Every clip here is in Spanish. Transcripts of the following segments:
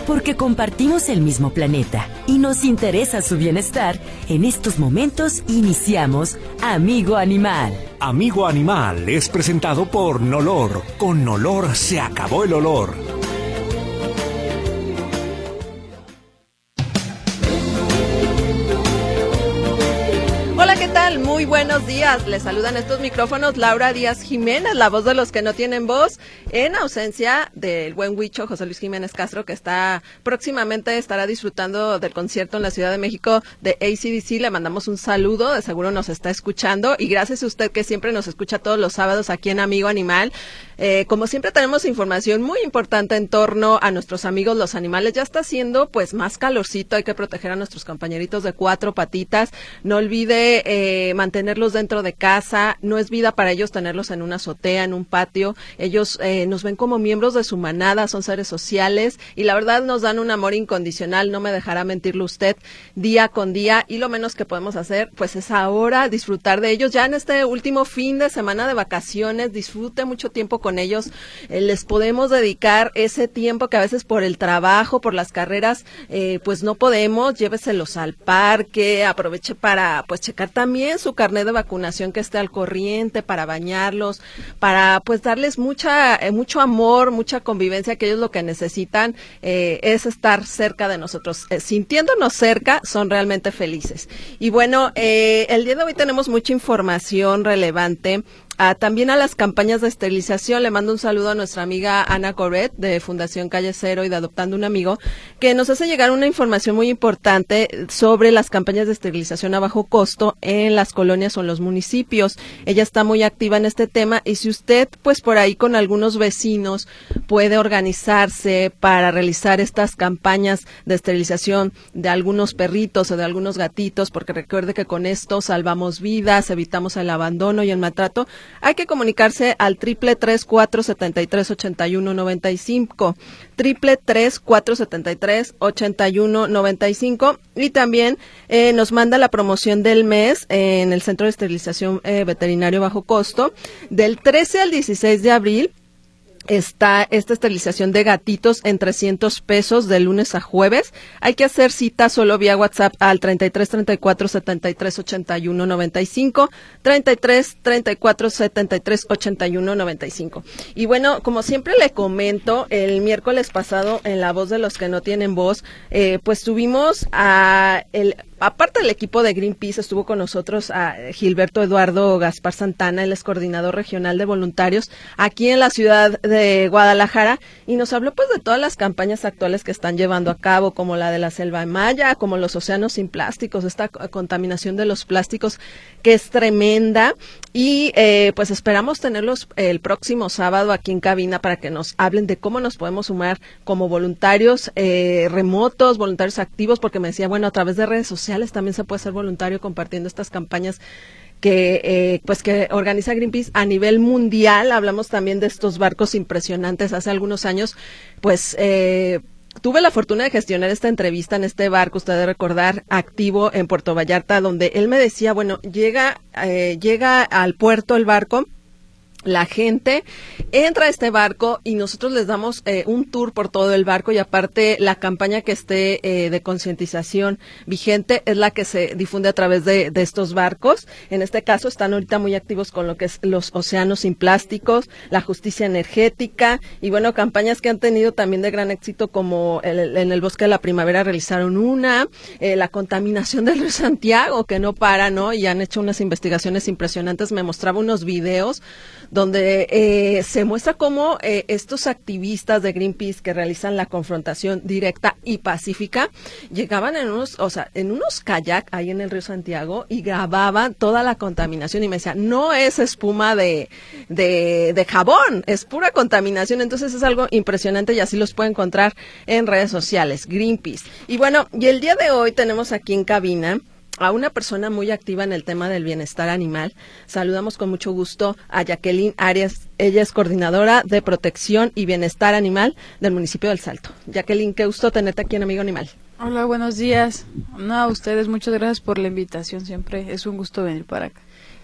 Porque compartimos el mismo planeta y nos interesa su bienestar, en estos momentos iniciamos Amigo Animal. Amigo Animal es presentado por Nolor. Con Nolor se acabó el olor. Hola, ¿qué tal? Muy buenos días. Les saludan estos micrófonos Laura Díaz Jiménez, la voz de los que no tienen voz, en ausencia del buen huicho José Luis Jiménez Castro, que próximamente estará disfrutando del concierto en la Ciudad de México de AC/DC. Le mandamos un saludo, de seguro nos está escuchando, y gracias a usted que siempre nos escucha todos los sábados aquí en Amigo Animal. Como siempre tenemos información muy importante en torno a nuestros amigos los animales. Ya está haciendo pues más calorcito, hay que proteger a nuestros compañeritos de cuatro patitas. No olvide mantenerlos dentro de casa. No es vida para ellos tenerlos en una azotea, en un patio. Ellos nos ven como miembros de su manada, son seres sociales y la verdad nos dan un amor incondicional. No me dejará mentirlo usted, día con día, y lo menos que podemos hacer pues es ahora disfrutar de ellos. Ya en este último fin de semana de vacaciones, disfrute mucho tiempo con ellos. Les podemos dedicar ese tiempo que a veces por el trabajo, por las carreras, pues no podemos. Lléveselos al parque, aproveche para pues checar también su carnet de vacunación, que esté al corriente, para bañarlos, para pues darles mucho amor, mucha convivencia, que ellos lo que necesitan es estar cerca de nosotros. Sintiéndonos cerca, son realmente felices. Y bueno, el día de hoy tenemos mucha información relevante. También a las campañas de esterilización. Le mando un saludo a nuestra amiga Ana Coret de Fundación Calle Cero y de Adoptando un Amigo, que nos hace llegar una información muy importante sobre las campañas de esterilización a bajo costo en las colonias o en los municipios. Ella está muy activa en este tema, y si usted pues por ahí con algunos vecinos puede organizarse para realizar estas campañas de esterilización de algunos perritos o de algunos gatitos, porque recuerde que con esto salvamos vidas, evitamos el abandono y el maltrato, hay que comunicarse al 333-473-8195, 333-473-8195, y también nos manda la promoción del mes en el Centro de Esterilización Veterinario Bajo Costo. Del 13 al 16 de abril está esta esterilización de gatitos en 300 pesos de lunes a jueves. Hay que hacer cita solo vía WhatsApp al 33 34 73 81 95, 33 34 73 81 95. Y bueno, como siempre le comento, el miércoles pasado en La Voz de los que no tienen voz, pues tuvimos aparte del equipo de Greenpeace, estuvo con nosotros a Gilberto Eduardo Gaspar Santana, él es coordinador regional de voluntarios aquí en la ciudad de Guadalajara, y nos habló pues de todas las campañas actuales que están llevando a cabo, como la de la selva maya, como los océanos sin plásticos, esta contaminación de los plásticos que es tremenda, y pues esperamos tenerlos el próximo sábado aquí en cabina para que nos hablen de cómo nos podemos sumar como voluntarios remotos, voluntarios activos, porque me decía, bueno, a través de redes sociales también se puede ser voluntario compartiendo estas campañas que organiza Greenpeace a nivel mundial. Hablamos también de estos barcos impresionantes. Hace algunos años, pues tuve la fortuna de gestionar esta entrevista en este barco, usted debe recordar, activo en Puerto Vallarta, donde él me decía, bueno, llega al puerto el barco, la gente entra a este barco y nosotros les damos un tour por todo el barco, y aparte la campaña que esté de concientización vigente es la que se difunde a través de estos barcos. En este caso están ahorita muy activos con lo que es los océanos sin plásticos, la justicia energética, y bueno, campañas que han tenido también de gran éxito, como en el Bosque de la Primavera realizaron la contaminación del río Santiago, que no para, ¿no? Y han hecho unas investigaciones impresionantes. Me mostraba unos videos donde se muestra cómo estos activistas de Greenpeace que realizan la confrontación directa y pacífica llegaban en unos kayak ahí en el río Santiago y grababan toda la contaminación, y me decía, no es espuma de jabón, es pura contaminación. Entonces es algo impresionante, y así los puede encontrar en redes sociales, Greenpeace. Y bueno, y el día de hoy tenemos aquí en cabina a una persona muy activa en el tema del bienestar animal. Saludamos con mucho gusto a Jacqueline Arias. Ella es coordinadora de protección y bienestar animal del municipio del Salto. Jacqueline, qué gusto tenerte aquí en Amigo Animal. Hola, buenos días. No, a ustedes muchas gracias por la invitación, siempre es un gusto venir para acá.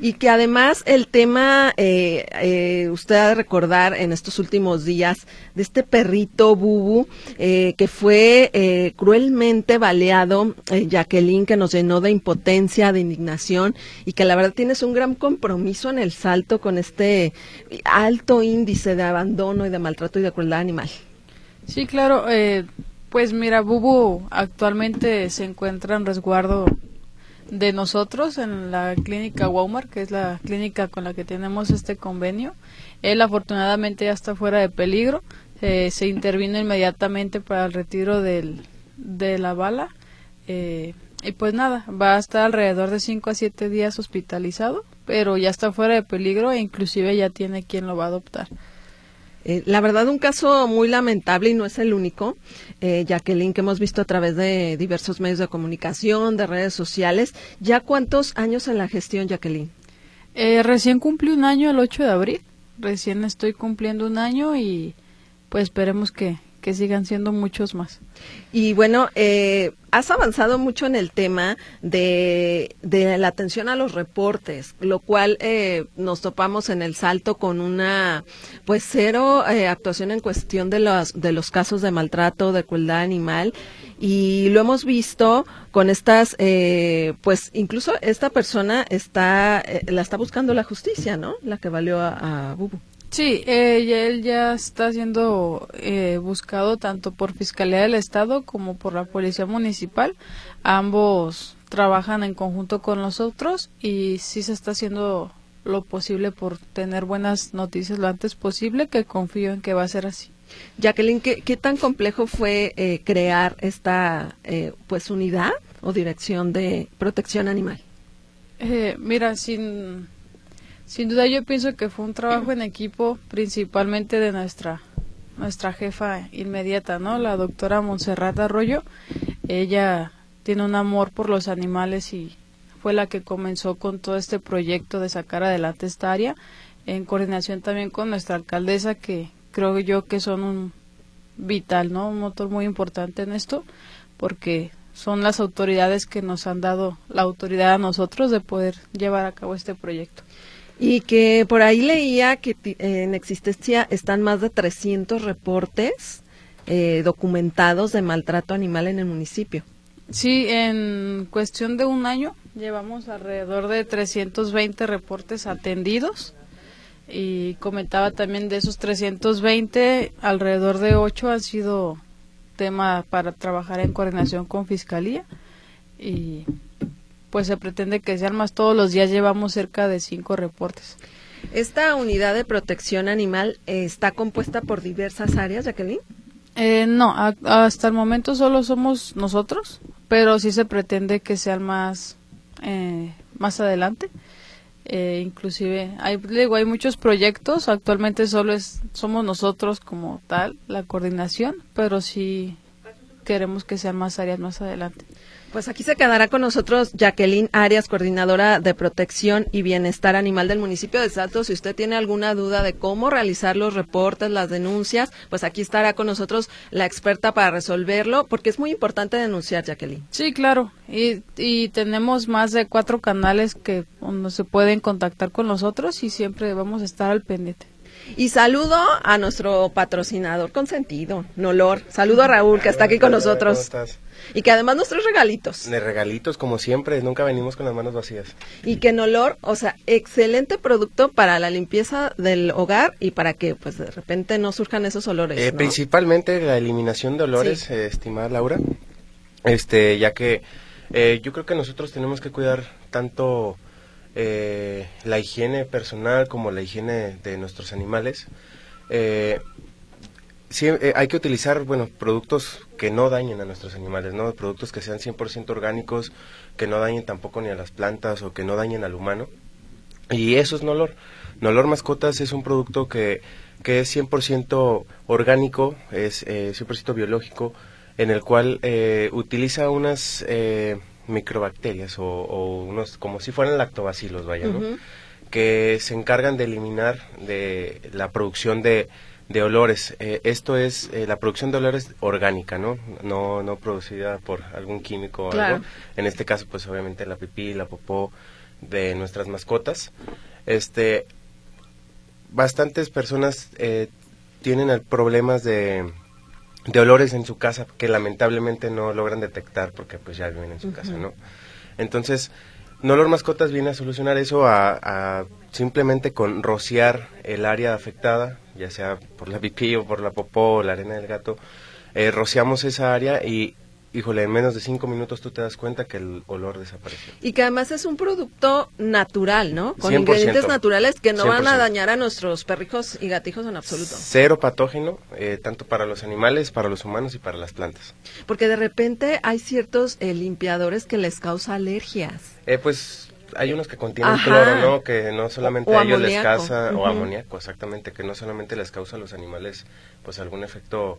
Y que además el tema, usted ha de recordar en estos últimos días de este perrito Bubu, que fue cruelmente baleado, Jacqueline, que nos llenó de impotencia, de indignación, y que la verdad tienes un gran compromiso en el Salto con este alto índice de abandono y de maltrato y de crueldad animal. Sí, claro, pues mira, Bubu actualmente se encuentra en resguardo de nosotros en la clínica Walmart, que es la clínica con la que tenemos este convenio. Él afortunadamente ya está fuera de peligro, se intervino inmediatamente para el retiro de la bala, y pues nada, va a estar alrededor de 5 a 7 días hospitalizado, pero ya está fuera de peligro e inclusive ya tiene quien lo va a adoptar. La verdad, un caso muy lamentable y no es el único, Jacqueline, que hemos visto a través de diversos medios de comunicación, de redes sociales. ¿Ya cuántos años en la gestión, Jacqueline? Recién cumplí un año el 8 de abril, recién estoy cumpliendo un año y pues esperemos que sigan siendo muchos más. Y bueno, has avanzado mucho en el tema de la atención a los reportes, lo cual nos topamos en el Salto con una pues cero actuación en cuestión de los casos de maltrato, de crueldad animal, y lo hemos visto con estas pues incluso esta persona la está buscando la justicia, ¿no? La que valió a Bubu. Sí, él ya está siendo buscado tanto por Fiscalía del Estado como por la Policía Municipal. Ambos trabajan en conjunto con nosotros y sí se está haciendo lo posible por tener buenas noticias lo antes posible, que confío en que va a ser así. Jacqueline, ¿qué tan complejo fue crear esta pues unidad o dirección de protección animal? Mira, sin duda yo pienso que fue un trabajo en equipo, principalmente de nuestra jefa inmediata, ¿no? La doctora Montserrat Arroyo. Ella tiene un amor por los animales y fue la que comenzó con todo este proyecto de sacar adelante esta área, en coordinación también con nuestra alcaldesa, que creo yo que son un vital, ¿no? Un motor muy importante en esto, porque son las autoridades que nos han dado la autoridad a nosotros de poder llevar a cabo este proyecto. Y que por ahí leía que en existencia están más de 300 reportes documentados de maltrato animal en el municipio. Sí, en cuestión de un año llevamos alrededor de 320 reportes atendidos, y comentaba también de esos 320, alrededor de 8 han sido tema para trabajar en coordinación con Fiscalía, y pues se pretende que sean más. Todos los días llevamos cerca de 5 reportes. ¿Esta unidad de protección animal está compuesta por diversas áreas, Jacqueline? No, hasta el momento solo somos nosotros, pero sí se pretende que sean más adelante. Inclusive hay muchos proyectos, actualmente somos nosotros como tal, la coordinación, pero sí queremos que sean más áreas más adelante. Pues aquí se quedará con nosotros Jacqueline Arias, coordinadora de protección y bienestar animal del municipio de Salto. Si usted tiene alguna duda de cómo realizar los reportes, las denuncias, pues aquí estará con nosotros la experta para resolverlo, porque es muy importante denunciar, Jacqueline. Sí, claro, y tenemos más de 4 canales donde se pueden contactar con nosotros y siempre vamos a estar al pendiente. Y saludo a nuestro patrocinador consentido, Nolor. Saludo a Raúl, que está aquí con nosotros. ¿Cómo estás? Y que además nos trae regalitos. De regalitos, como siempre, nunca venimos con las manos vacías. Y que Nolor, o sea, excelente producto para la limpieza del hogar y para que, pues, de repente no surjan esos olores, ¿no? Principalmente la eliminación de olores, sí. Estimada Laura, ya que yo creo que nosotros tenemos que cuidar tanto la higiene personal como la higiene de nuestros animales. Sí, hay que utilizar, productos que no dañen a nuestros animales, ¿no? Productos que sean 100% orgánicos, que no dañen tampoco ni a las plantas o que no dañen al humano. Y eso es Nolor. Nolor Mascotas es un producto que es 100% orgánico, es 100% biológico, en el cual utiliza unas microbacterias o unos, como si fueran lactobacilos, vaya, ¿no? Uh-huh. Que se encargan de eliminar de la producción de olores. Esto es la producción de olores orgánica, ¿no? No producida por algún químico o claro. algo. En este caso, pues obviamente la pipí, la popó de nuestras mascotas. Bastantes personas tienen problemas de olores en su casa que lamentablemente no logran detectar porque pues ya viven en su casa, ¿no? Entonces, Nolor Mascotas viene a solucionar eso a simplemente con rociar el área afectada, ya sea por la pipí o por la popó o la arena del gato, rociamos esa área y, híjole, en menos de 5 minutos tú te das cuenta que el olor desapareció. Y que además es un producto natural, ¿no? Con 100%. Ingredientes naturales que no 100%. van a dañar a nuestros perrijos y gatijos en absoluto. Cero patógeno, tanto para los animales, para los humanos y para las plantas. Porque de repente hay ciertos limpiadores que les causa alergias. Pues hay unos que contienen Ajá. cloro, ¿no? Que no solamente O a ellos les amoníaco. causa, o Ujú. amoníaco, exactamente, que no solamente les causa a los animales, pues algún efecto,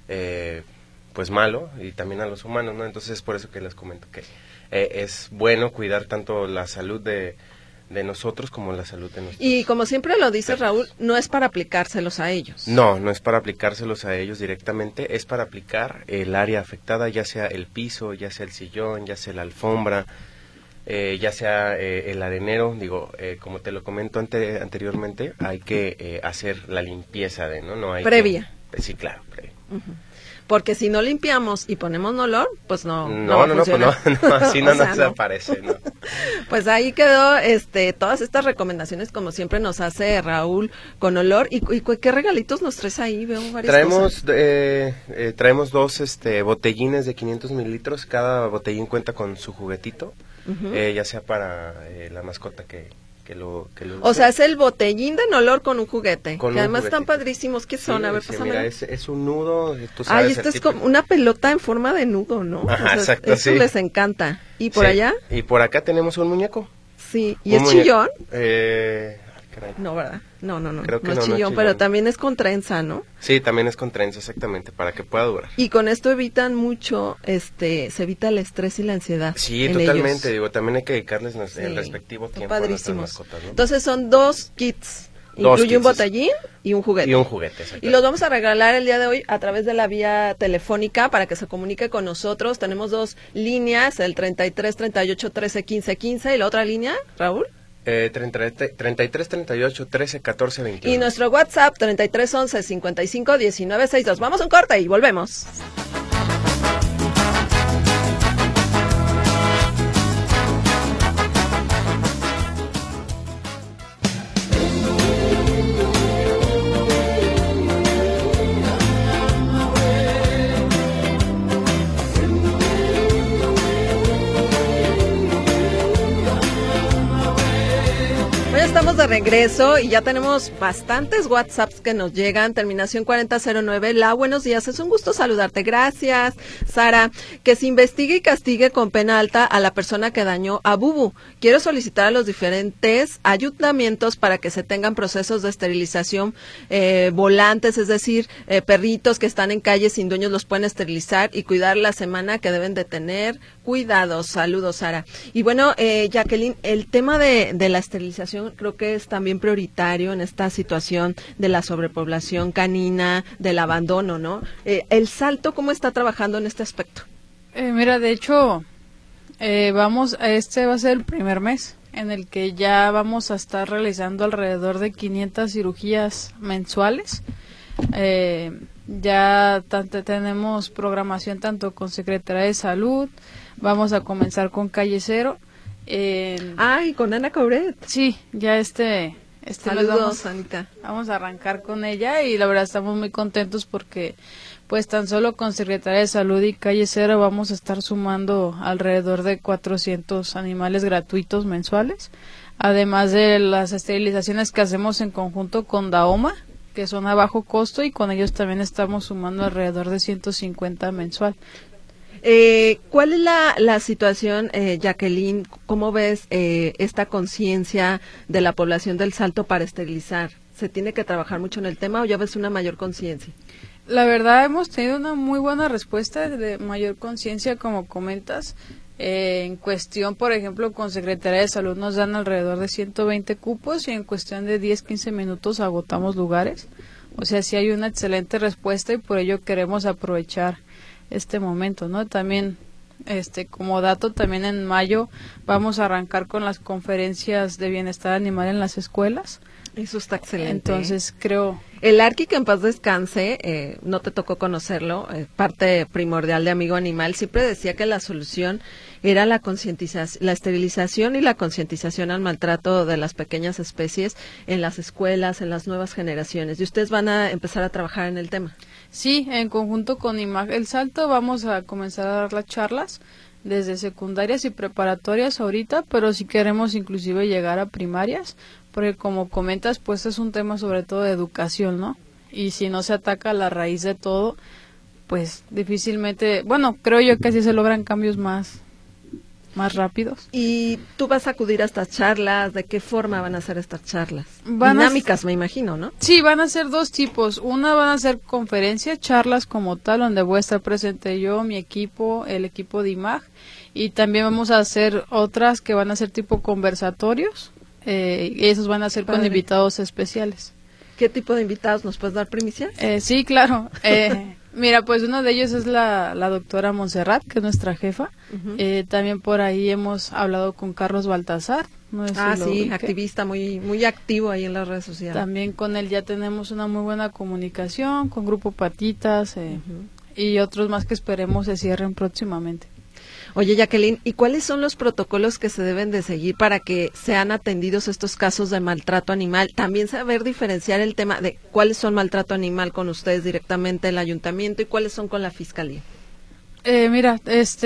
pues malo, y también a los humanos, ¿no? Entonces es por eso que les comento que es bueno cuidar tanto la salud de nosotros como la salud de nuestros. Y como siempre lo dice Raúl, no es para aplicárselos a ellos. No, no es para aplicárselos a ellos directamente, es para aplicar el área afectada, ya sea el piso, ya sea el sillón, ya sea la alfombra, ya sea el arenero. Digo, como te lo comento anteriormente, hay que hacer la limpieza no hay Previa. Sí, claro, previa. Porque si no limpiamos y ponemos Nolor, pues no No, así no O sea, nos aparece, ¿no? Pues ahí quedó todas estas recomendaciones, como siempre nos hace Raúl con Nolor. ¿Y qué regalitos nos traes ahí? Veo varias cosas. Traemos 2 botellines de 500 mililitros, cada botellín cuenta con su juguetito, ya sea para la mascota que lo O use. sea, es el botellín de Nolor con un juguete, Con que un además están juguetito. padrísimos. ¿Qué Sí, son? A ver, sí, pásame. mira, es un nudo, tú sabes. Ay, esto el es tipo- como una pelota en forma de nudo, ¿no? Ajá, exacto, eso sí. les encanta. ¿Y por Sí, allá? Y por acá tenemos un muñeco. Sí. ¿Y Un es muñeco. chillón? Ay, caray. No, ¿verdad? No. Creo que no es no es chillón, pero chillón. también es con trenza, ¿no? Sí, también es con trenza, exactamente, para que pueda durar. Y con esto evitan mucho, se evita el estrés y la ansiedad. Sí, en totalmente, ellos. digo, también hay que dedicarles el Sí, respectivo son tiempo a nuestras padrísimos. mascotas, ¿no? Entonces son 2 kits. Dos Incluye un kits, botellín y un juguete. Y un juguete, Y exactamente. los vamos a regalar el día de hoy a través de la vía telefónica para que se comunique con nosotros. Tenemos 2 líneas, el 33 38 13 15 15 y la otra línea, Raúl. 33 38 13 14 21. Y nuestro WhatsApp 33 11 55 19 62. Vamos a un corte y volvemos. Bueno, estamos de regreso y ya tenemos bastantes WhatsApps que nos llegan. Terminación 4009. La, buenos días. Es un gusto saludarte. Gracias, Sara. Que se investigue y castigue con pena alta a la persona que dañó a Bubu. Quiero solicitar a los diferentes ayuntamientos para que se tengan procesos de esterilización volantes, es decir, perritos que están en calles sin dueños los pueden esterilizar y cuidar la semana que deben de tener. Cuidados. Saludos, Sara. Y bueno, Jacqueline, el tema de la esterilización creo que es también prioritario en esta situación de la sobrepoblación canina, del abandono, ¿no? El Salto, ¿cómo está trabajando en este aspecto? Mira, de hecho, este va a ser el primer mes en el que ya vamos a estar realizando alrededor de 500 cirugías mensuales. Ya tenemos programación tanto con Secretaría de Salud, vamos a comenzar con Calle Cero. Ay, con Ana Cobret. Sí, ya este mes Saludos, Anita. vamos a arrancar con ella y la verdad estamos muy contentos porque pues tan solo con Secretaría de Salud y Calle Cero vamos a estar sumando alrededor de 400 animales gratuitos mensuales, además de las esterilizaciones que hacemos en conjunto con Dahoma, que son a bajo costo, y con ellos también estamos sumando alrededor de 150 mensual. ¿Cuál es la situación, Jacqueline? ¿Cómo ves esta conciencia de la población del Salto para esterilizar? ¿Se tiene que trabajar mucho en el tema o ya ves una mayor conciencia? La verdad hemos tenido una muy buena respuesta de mayor conciencia, como comentas. En cuestión, por ejemplo, con Secretaría de Salud nos dan alrededor de 120 cupos y en cuestión de 10-15 minutos agotamos lugares. O sea, sí hay una excelente respuesta y por ello queremos aprovechar este momento, ¿no? También Como dato, también en mayo vamos a arrancar con las conferencias de bienestar animal en las escuelas. Eso está excelente. Entonces creo... El Arqui, que en paz descanse, no te tocó conocerlo, parte primordial de Amigo Animal, siempre decía que la solución era la concientización, la esterilización y la concientización al maltrato de las pequeñas especies en las escuelas, en las nuevas generaciones. Y ustedes van a empezar a trabajar en el tema. Sí, en conjunto con El Salto vamos a comenzar a dar las charlas desde secundarias y preparatorias ahorita, pero si queremos inclusive llegar a primarias, porque como comentas, pues es un tema sobre todo de educación, ¿no? Y si no se ataca la raíz de todo, pues difícilmente, bueno, creo yo que así se logran cambios más rápidos. ¿Y tú vas a acudir a estas charlas? ¿De qué forma van a ser estas charlas? Van dinámicas, me imagino, ¿no? Sí, van a ser dos tipos. Una van a ser conferencias, charlas como tal, donde voy a estar presente yo, mi equipo, el equipo de IMAG, y también vamos a hacer otras que van a ser tipo conversatorios, y esos van a ser con invitados especiales. ¿Qué tipo de invitados? ¿Nos puedes dar primicias? Sí, claro. Mira, pues uno de ellos es la doctora Montserrat, que es nuestra jefa. Uh-huh. También por ahí hemos hablado con Carlos Baltasar. No sé si sí, activista muy activo ahí en las redes sociales. También con él ya tenemos una muy buena comunicación, con Grupo Patitas y otros más que esperemos se cierren próximamente. Oye, Jacqueline, ¿y cuáles son los protocolos que se deben de seguir para que sean atendidos estos casos de maltrato animal? También saber diferenciar el tema de cuáles son maltrato animal con ustedes directamente el ayuntamiento y cuáles son con la fiscalía. Mira,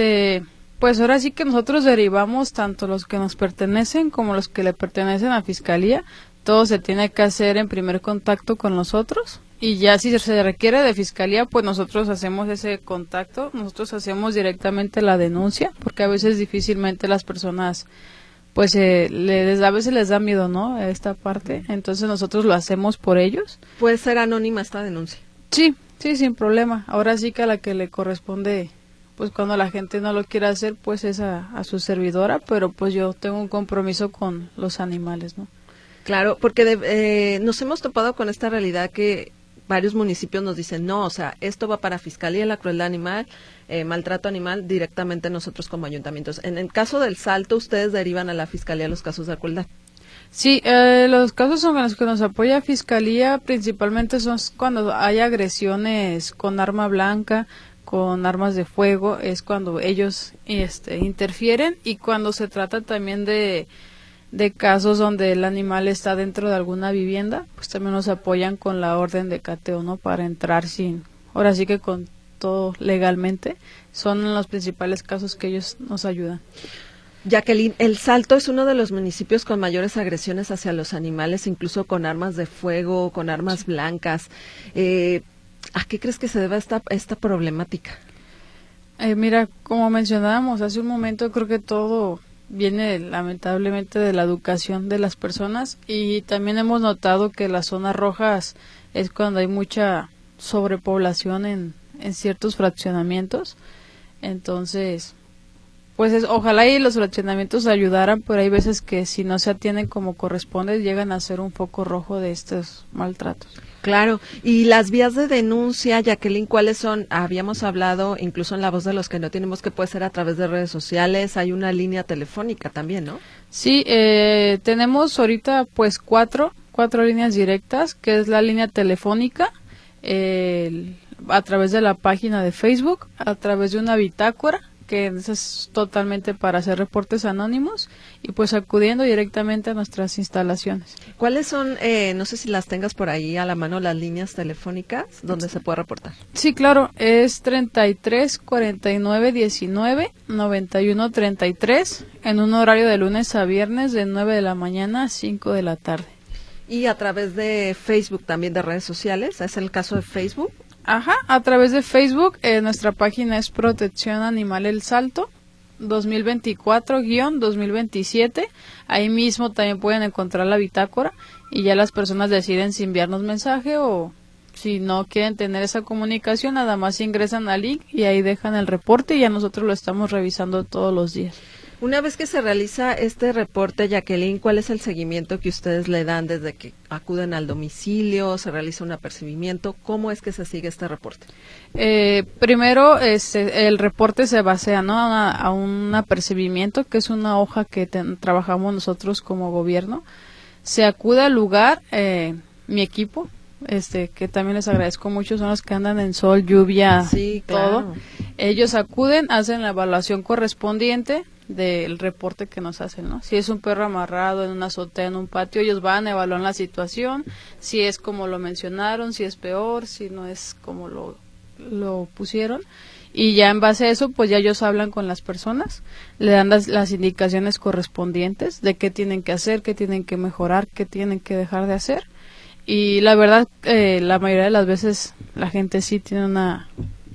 pues ahora sí que nosotros derivamos tanto los que nos pertenecen como los que le pertenecen a fiscalía. Todo se tiene que hacer en primer contacto con nosotros. Y ya si se requiere de fiscalía, pues nosotros hacemos ese contacto, nosotros hacemos directamente la denuncia, porque a veces difícilmente las personas, pues a veces les da miedo, ¿no? Esta parte, entonces nosotros lo hacemos por ellos. ¿Puede ser anónima esta denuncia? Sí, sin problema. Ahora sí que a la que le corresponde, pues cuando la gente no lo quiere hacer, pues es a su servidora, pero pues yo tengo un compromiso con los animales, ¿no? Claro, porque nos hemos topado con esta realidad que varios municipios nos dicen, no, o sea, esto va para Fiscalía de la Crueldad Animal, maltrato animal, directamente nosotros como ayuntamientos. En el caso del Salto, ustedes derivan a la Fiscalía los casos de crueldad. Sí, los casos en los que nos apoya Fiscalía principalmente son cuando hay agresiones con arma blanca, con armas de fuego, es cuando ellos interfieren, y cuando se trata también de casos donde el animal está dentro de alguna vivienda, pues también nos apoyan con la orden de cateo, ¿no? Para entrar ahora sí que con todo legalmente, son los principales casos que ellos nos ayudan. Jacqueline, El Salto es uno de los municipios con mayores agresiones hacia los animales, incluso con armas de fuego, con armas blancas. ¿A qué crees que se debe esta problemática? Mira, como mencionábamos hace un momento, creo que todo viene lamentablemente de la educación de las personas, y también hemos notado que las zonas rojas es cuando hay mucha sobrepoblación en ciertos fraccionamientos. Entonces, pues ojalá y los fraccionamientos ayudaran, pero hay veces que si no se atienden como corresponde llegan a ser un foco rojo de estos maltratos. Claro, y las vías de denuncia, Jacqueline, ¿cuáles son? Habíamos hablado, incluso en La Voz de los que no tenemos, que puede ser a través de redes sociales, hay una línea telefónica también, ¿no? Sí, tenemos ahorita pues cuatro líneas directas, que es la línea telefónica, a través de la página de Facebook, a través de una bitácora, que es totalmente para hacer reportes anónimos, y pues acudiendo directamente a nuestras instalaciones. ¿Cuáles son, no sé si las tengas por ahí a la mano, las líneas telefónicas donde se puede reportar? Sí, claro, es 33 49 19 91 33, en un horario de lunes a viernes de 9 de la mañana a 5 de la tarde. Y a través de Facebook también, de redes sociales, ¿es el caso de Facebook? Ajá, a través de Facebook, nuestra página es Protección Animal El Salto 2024-2027, ahí mismo también pueden encontrar la bitácora, y ya las personas deciden si enviarnos mensaje o si no quieren tener esa comunicación, nada más ingresan al link y ahí dejan el reporte, y ya nosotros lo estamos revisando todos los días. Una vez que se realiza este reporte, Jacqueline, ¿cuál es el seguimiento que ustedes le dan desde que acuden al domicilio, se realiza un apercibimiento? ¿Cómo es que se sigue este reporte? Primero, el reporte se basea, ¿no?, a un apercibimiento, que es una hoja que trabajamos nosotros como gobierno. Se acude al lugar, mi equipo, que también les agradezco mucho, son los que andan en sol, lluvia, sí, todo. claro. Ellos acuden, hacen la evaluación correspondiente del reporte que nos hacen, ¿no? Si es un perro amarrado en una azotea, en un patio, ellos van, evalúan la situación, si es como lo mencionaron, si es peor, si no es como lo pusieron, y ya en base a eso, pues ya ellos hablan con las personas, le dan las indicaciones correspondientes de qué tienen que hacer, qué tienen que mejorar, qué tienen que dejar de hacer, y la verdad, la mayoría de las veces la gente sí tiene una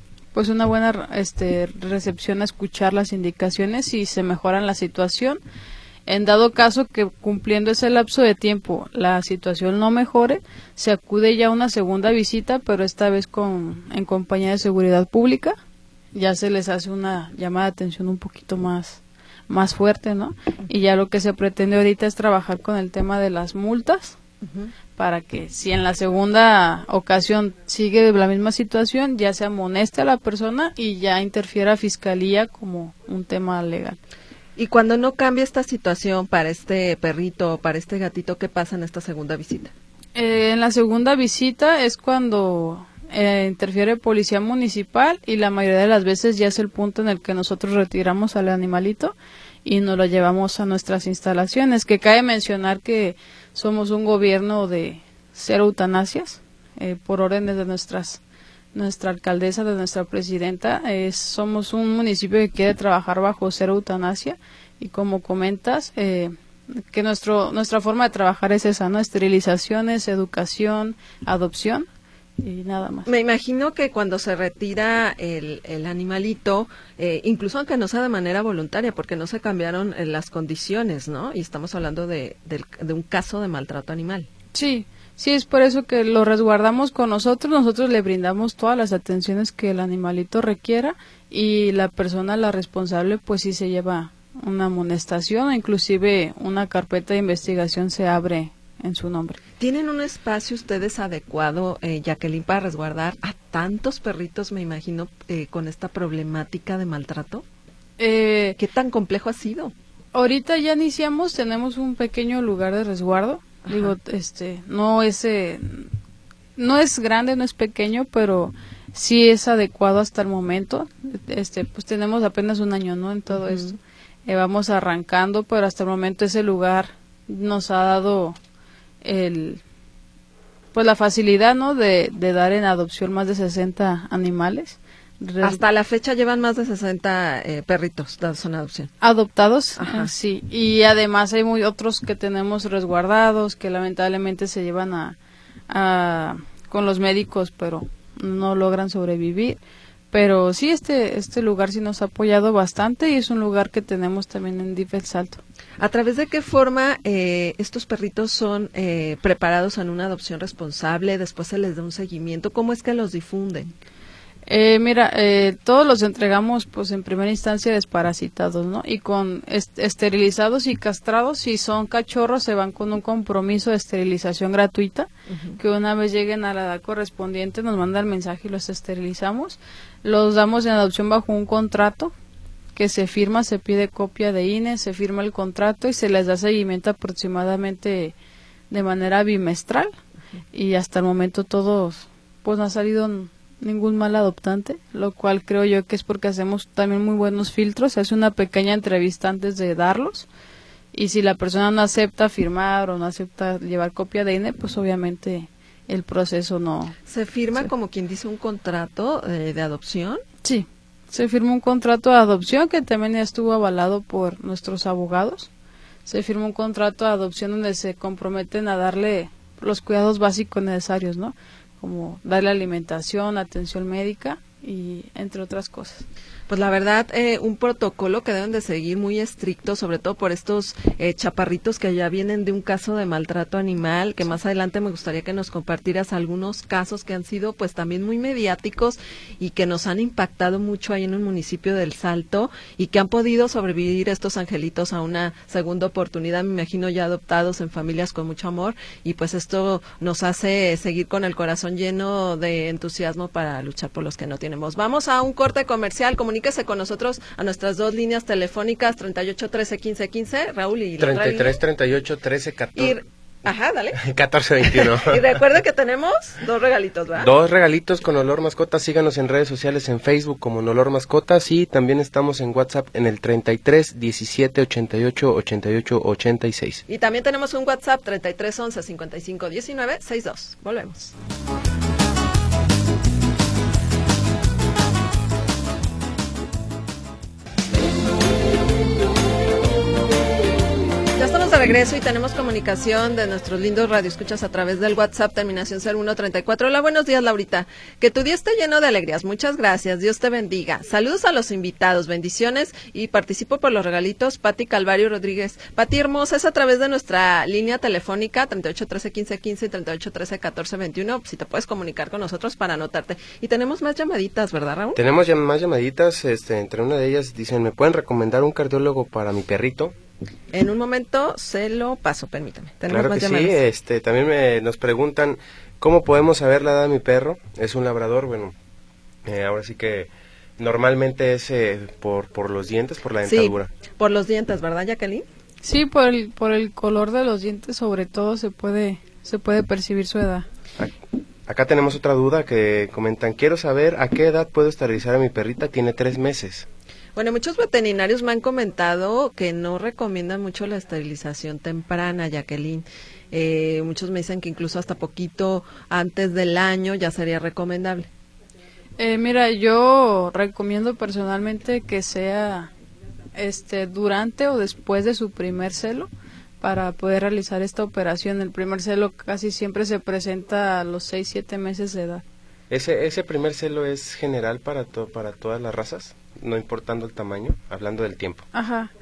buena recepción a escuchar las indicaciones y se mejoran la situación. En dado caso que cumpliendo ese lapso de tiempo la situación no mejore, se acude ya a una segunda visita, pero esta vez en compañía de seguridad pública. Ya se les hace una llamada de atención un poquito más fuerte, ¿no? Y ya lo que se pretende ahorita es trabajar con el tema de las multas, para que si en la segunda ocasión sigue la misma situación, ya se amoneste a la persona y ya interfiera Fiscalía como un tema legal. Y cuando no cambia esta situación para este perrito o para este gatito, ¿qué pasa en esta segunda visita? En la segunda visita es cuando interfiere Policía Municipal y la mayoría de las veces ya es el punto en el que nosotros retiramos al animalito y nos lo llevamos a nuestras instalaciones, que cabe mencionar que somos un gobierno de 0 eutanasias, por órdenes de nuestra alcaldesa, de nuestra presidenta. Somos un municipio que quiere trabajar bajo 0 eutanasia y como comentas, que nuestra forma de trabajar es esa, ¿no? Esterilizaciones, educación, adopción y nada más. Me imagino que cuando se retira el animalito, incluso aunque no sea de manera voluntaria, porque no se cambiaron las condiciones, ¿no? Y estamos hablando de un caso de maltrato animal. Sí, es por eso que lo resguardamos con nosotros le brindamos todas las atenciones que el animalito requiera y la persona, la responsable, pues sí se lleva una amonestación o inclusive una carpeta de investigación se abre en su nombre. ¿Tienen un espacio ustedes adecuado, Jacqueline, para resguardar a tantos perritos, me imagino, con esta problemática de maltrato? ¿Qué tan complejo ha sido? Ahorita ya iniciamos, tenemos un pequeño lugar de resguardo. Ajá. Digo, no es grande, no es pequeño, pero sí es adecuado hasta el momento. Pues tenemos apenas un año, ¿no? En todo esto. Vamos arrancando, pero hasta el momento ese lugar nos ha dado pues la facilidad, ¿no? de dar en adopción más de 60 animales. Hasta la fecha llevan más de 60 perritos dados en adopción. Adoptados, sí. Y además hay otros que tenemos resguardados que lamentablemente se llevan con los médicos, pero no logran sobrevivir. Pero sí, este lugar sí nos ha apoyado bastante y es un lugar que tenemos también en DIF El Salto. ¿A través de qué forma estos perritos son preparados en una adopción responsable? Después se les da un seguimiento. ¿Cómo es que los difunden? Todos los entregamos pues en primera instancia desparasitados, ¿no? Y con esterilizados y castrados. Si son cachorros se van con un compromiso de esterilización gratuita, que una vez lleguen a la edad correspondiente nos mandan el mensaje y los esterilizamos. Los damos en adopción bajo un contrato que se firma, se pide copia de INE, se firma el contrato y se les da seguimiento aproximadamente de manera bimestral. Y hasta el momento todos, pues no ha salido ningún mal adoptante, lo cual creo yo que es porque hacemos también muy buenos filtros. Se hace una pequeña entrevista antes de darlos y si la persona no acepta firmar o no acepta llevar copia de INE, pues obviamente el proceso no. ¿Se firma como quien dice un contrato de adopción? Sí, se firma un contrato de adopción que también estuvo avalado por nuestros abogados. Se firma un contrato de adopción donde se comprometen a darle los cuidados básicos necesarios, ¿no? Como darle alimentación, atención médica y entre otras cosas. Pues la verdad, un protocolo que deben de seguir muy estricto, sobre todo por estos chaparritos que ya vienen de un caso de maltrato animal, que más adelante me gustaría que nos compartieras algunos casos que han sido pues también muy mediáticos y que nos han impactado mucho ahí en un municipio del Salto y que han podido sobrevivir estos angelitos a una segunda oportunidad, me imagino ya adoptados en familias con mucho amor, y pues esto nos hace seguir con el corazón lleno de entusiasmo para luchar por los que no tenemos. Vamos a un corte comercial, comuníquese con nosotros a nuestras dos líneas telefónicas 38 13 15 15, Raúl, y 33 38 13 14. Ajá, dale. 14 21. Y recuerda que tenemos dos regalitos, ¿verdad? Dos regalitos con Olor Mascotas. Síganos en redes sociales, en Facebook como Olor Mascotas, y también estamos en WhatsApp en el 33 17 88 88 86. Y también tenemos un WhatsApp 33 11 55 19 62. Volvemos. Ya estamos de regreso y tenemos comunicación de nuestros lindos radioescuchas a través del WhatsApp, terminación 0134. Hola, buenos días, Laurita. Que tu día esté lleno de alegrías. Muchas gracias. Dios te bendiga. Saludos a los invitados. Bendiciones y participo por los regalitos. Pati Calvario Rodríguez. Pati hermosa, es a través de nuestra línea telefónica 38 13 15 15 y 38 13 14 21. Si te puedes comunicar con nosotros para anotarte. Y tenemos más llamaditas, ¿verdad, Raúl? Tenemos ya más llamaditas. Entre una de ellas dicen, ¿me pueden recomendar un cardiólogo para mi perrito? En un momento se lo paso, permítame. Tenemos Claro más que llamadas. sí. También nos preguntan, ¿cómo podemos saber la edad de mi perro? Es un labrador, bueno, ahora sí que normalmente es por los dientes, por la dentadura. Sí, por los dientes, ¿verdad, Jacqueline? Sí, por el color de los dientes sobre todo se puede percibir su edad. Acá tenemos otra duda que comentan, quiero saber a qué edad puedo esterilizar a mi perrita, tiene 3 meses. Bueno, muchos veterinarios me han comentado que no recomiendan mucho la esterilización temprana, Jacqueline. Muchos me dicen que incluso hasta poquito antes del año ya sería recomendable. Mira, yo recomiendo personalmente que sea durante o después de su primer celo para poder realizar esta operación. El primer celo casi siempre se presenta a los 6-7 meses de edad. ¿Ese primer celo es general para todas las razas? No importando el tamaño, hablando del tiempo. Ajá.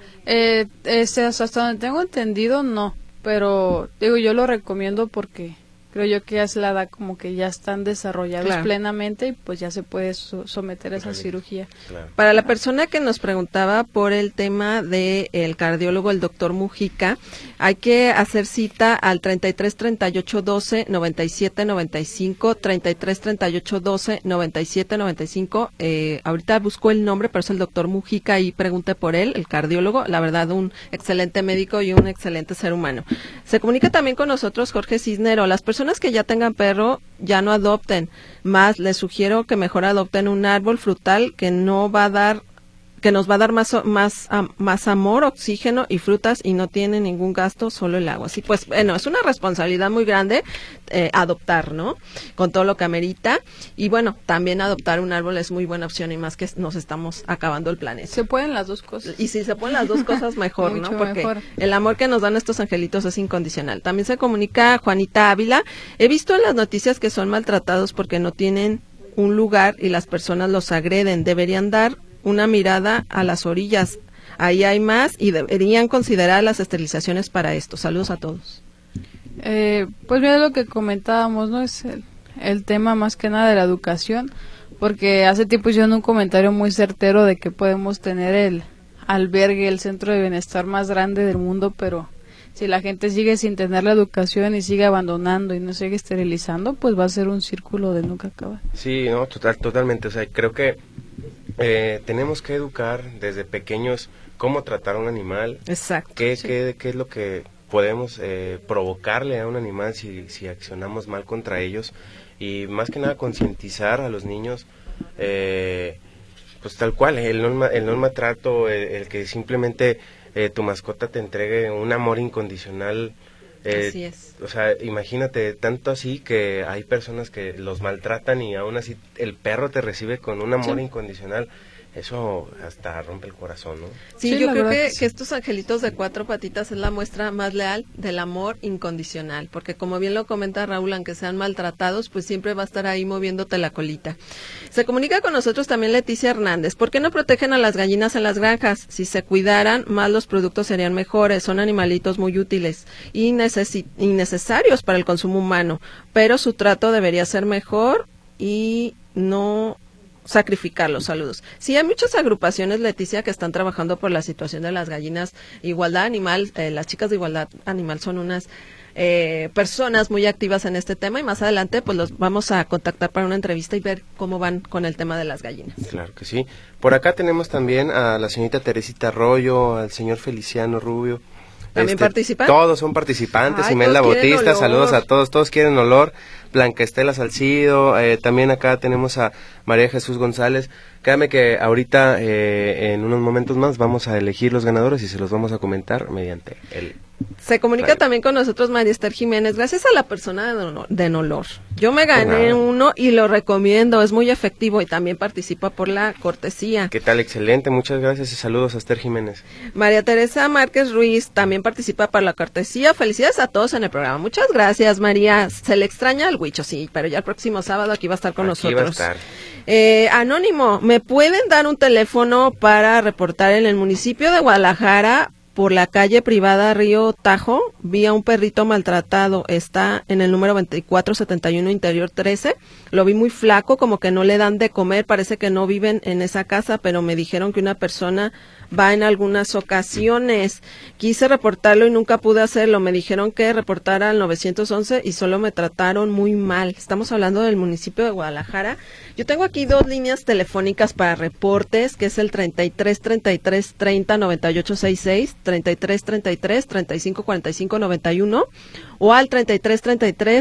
Hasta donde tengo entendido, no. Pero, yo lo recomiendo porque creo yo que ya es la edad como que ya están desarrollados Claro. plenamente y pues ya se puede someter a esa cirugía. Claro. Para la persona que nos preguntaba por el tema del cardiólogo, el doctor Mujica, hay que hacer cita al 33 38 12 97 95, 33 38 12 97 95. Ahorita busco el nombre, pero es el doctor Mujica, y pregunte por él, el cardiólogo. La verdad, un excelente médico y un excelente ser humano. Se comunica también con nosotros Jorge Cisnero. Las personas que ya tengan perro ya no adopten, más les sugiero que mejor adopten un árbol frutal que nos va a dar más amor, oxígeno y frutas, y no tiene ningún gasto, solo el agua. Así pues, bueno, es una responsabilidad muy grande adoptar, ¿no? Con todo lo que amerita. Y bueno, también adoptar un árbol es muy buena opción, y más que nos estamos acabando el planeta. Se pueden las dos cosas. Y si se ponen las dos cosas, mejor, ¿no? Mucho Porque mejor. el amor que nos dan estos angelitos es incondicional. También se comunica Juanita Ávila. He visto en las noticias que son maltratados porque no tienen un lugar y las personas los agreden. Deberían dar una mirada a las orillas. Ahí hay más y deberían considerar las esterilizaciones para esto. Saludos a todos. Pues mira lo que comentábamos, ¿no? Es el tema más que nada de la educación, porque hace tiempo hicieron un comentario muy certero de que podemos tener el albergue, el centro de bienestar más grande del mundo, pero si la gente sigue sin tener la educación y sigue abandonando y no sigue esterilizando, pues va a ser un círculo de nunca acabar. Sí, no, totalmente. O sea, creo que tenemos que educar desde pequeños cómo tratar a un animal. Exacto. ¿Qué es lo que podemos provocarle a un animal si accionamos mal contra ellos? Y más que nada concientizar a los niños, pues tal cual, el no maltrato, el que simplemente tu mascota te entregue un amor incondicional. Así es. O sea, imagínate, tanto así que hay personas que los maltratan y aún así el perro te recibe con un amor Sí. incondicional. eso hasta rompe el corazón, ¿no? Sí, Sí, yo la creo verdad que, que sí. que estos angelitos de 4 patitas es la muestra más leal del amor incondicional, porque como bien lo comenta Raúl, aunque sean maltratados, pues siempre va a estar ahí moviéndote la colita. Se comunica con nosotros también Leticia Hernández. ¿Por qué no protegen a las gallinas en las granjas? Si se cuidaran, más los productos serían mejores. Son animalitos muy útiles y innecesarios para el consumo humano, pero su trato debería ser mejor y no sacrificar los saludos. Sí, hay muchas agrupaciones, Leticia, que están trabajando por la situación de las gallinas. Igualdad Animal, las chicas de Igualdad Animal son unas personas muy activas en este tema y más adelante pues los vamos a contactar para una entrevista y ver cómo van con el tema de las gallinas. Claro que sí. Por acá tenemos también a la señorita Teresita Arroyo, al señor Feliciano Rubio. ¿También participan? Todos son participantes. Ay, Imelda todos quieren Bautista, olor. saludos a todos. Todos quieren olor. Blanca Estela Salcido. También acá tenemos a María Jesús González. Créame que ahorita, en unos momentos más, vamos a elegir los ganadores y se los vamos a comentar mediante el... Se comunica también con nosotros María Esther Jiménez, gracias a la persona de Nolor. Yo me gané uno y lo recomiendo, es muy efectivo y también participa por la cortesía. ¿Qué tal? Excelente, muchas gracias y saludos a Esther Jiménez. María Teresa Márquez Ruiz también participa por la cortesía. Felicidades a todos en el programa. Muchas gracias, María. Se le extraña al Huicho, sí, pero ya el próximo sábado aquí va a estar con Aquí nosotros. va a estar. Anónimo, ¿me pueden dar un teléfono para reportar en el municipio de Guadalajara? Por la calle privada Río Tajo, vi a un perrito maltratado, está en el número 2471 Interior 13, lo vi muy flaco, como que no le dan de comer, parece que no viven en esa casa, pero me dijeron que una persona va en algunas ocasiones. Quise reportarlo y nunca pude hacerlo, me dijeron que reportara al 911 y solo me trataron muy mal. Estamos hablando del municipio de Guadalajara. Yo tengo aquí 2 líneas telefónicas para reportes, que es el 33 33 30 98 66, 33 33 35 45 91 o al 33 33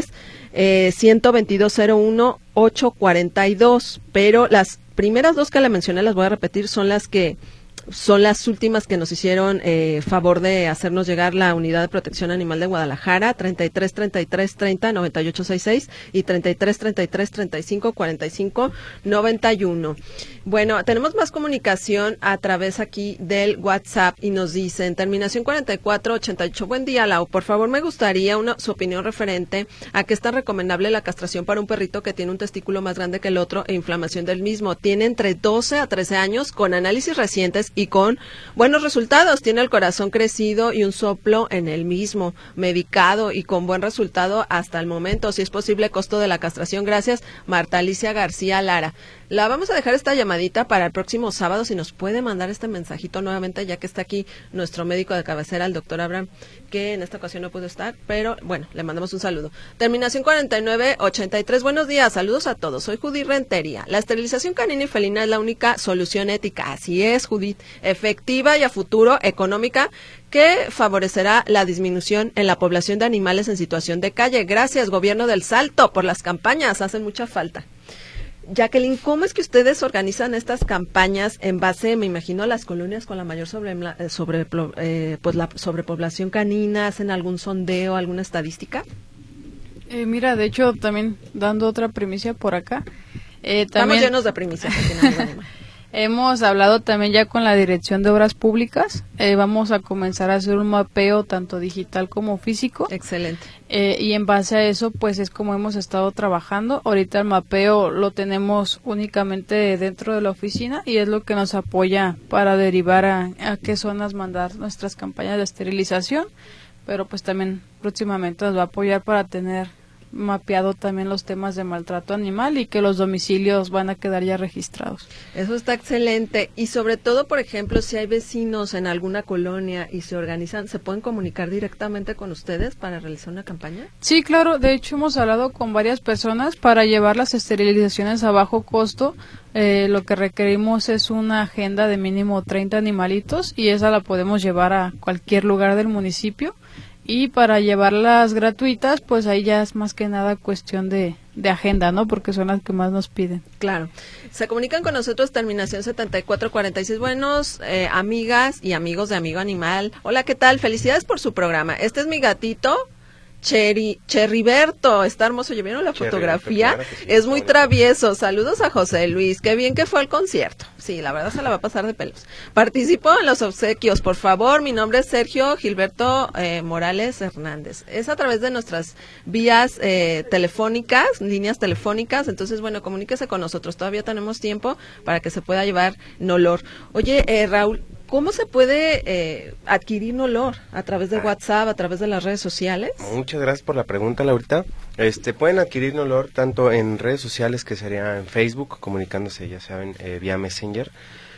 122 01 842, pero las primeras 2 que le mencioné, las voy a repetir, son las últimas que nos hicieron favor de hacernos llegar la Unidad de Protección Animal de Guadalajara, 33 33 30 98 66 y 33 33 35 45 91. Bueno, tenemos más comunicación a través aquí del WhatsApp y nos dicen, terminación 4488, buen día, Lau, por favor me gustaría su opinión referente a que es tan recomendable la castración para un perrito que tiene un testículo más grande que el otro e inflamación del mismo. Tiene entre 12 a 13 años, con análisis recientes y con buenos resultados. Tiene el corazón crecido y un soplo en el mismo, medicado y con buen resultado hasta el momento. Si es posible, costo de la castración. Gracias, Marta Alicia García Lara. La vamos a dejar esta llamadita para el próximo sábado, si nos puede mandar este mensajito nuevamente, ya que está aquí nuestro médico de cabecera, el doctor Abraham, que en esta ocasión no pudo estar, pero bueno, le mandamos un saludo. Terminación 4983, buenos días, saludos a todos, soy Judith Rentería. La esterilización canina y felina es la única solución ética, así es, Judith, efectiva y a futuro económica, que favorecerá la disminución en la población de animales en situación de calle. Gracias, Gobierno del Salto, por las campañas, hacen mucha falta. Jacqueline, ¿cómo es que ustedes organizan estas campañas en base, me imagino, a las colonias con la mayor sobrepoblación canina? ¿Hacen algún sondeo, alguna estadística? Mira, de hecho, también dando otra primicia por acá. Estamos llenos de primicias aquí en Amigo Animal. Hemos hablado también ya con la Dirección de Obras Públicas. Vamos a comenzar a hacer un mapeo tanto digital como físico. Excelente. Y en base a eso, pues es como hemos estado trabajando. Ahorita el mapeo lo tenemos únicamente dentro de la oficina y es lo que nos apoya para derivar a qué zonas mandar nuestras campañas de esterilización. Pero pues también próximamente nos va a apoyar para tener mapeado también los temas de maltrato animal y que los domicilios van a quedar ya registrados. Eso está excelente y sobre todo, por ejemplo, si hay vecinos en alguna colonia y se organizan, ¿se pueden comunicar directamente con ustedes para realizar una campaña? Sí, claro, de hecho hemos hablado con varias personas para llevar las esterilizaciones a bajo costo. Lo que requerimos es una agenda de mínimo 30 animalitos y esa la podemos llevar a cualquier lugar del municipio. Y para llevarlas gratuitas, pues ahí ya es más que nada cuestión de agenda, ¿no? Porque son las que más nos piden. Claro. Se comunican con nosotros, terminación 7446. Buenos amigas y amigos de Amigo Animal. Hola, ¿qué tal? Felicidades por su programa. Este es mi gatito Cherryberto, está hermoso. ¿Ya vieron la fotografía? Claro que sí, es muy bonito. travieso. Saludos a José Luis. Qué bien que fue al concierto. Sí, la verdad se la va a pasar de pelos. Participo en los obsequios, por favor. Mi nombre es Sergio Gilberto Morales Hernández. Es a través de nuestras vías telefónicas, líneas telefónicas. Entonces, bueno, comuníquese con nosotros. Todavía tenemos tiempo para que se pueda llevar Nolor. Oye, Raúl, ¿cómo se puede adquirir Nolor? ¿A través de WhatsApp, a través de las redes sociales? Muchas gracias por la pregunta, Laurita. Pueden adquirir Nolor tanto en redes sociales, que sería en Facebook, comunicándose, ya saben, vía Messenger,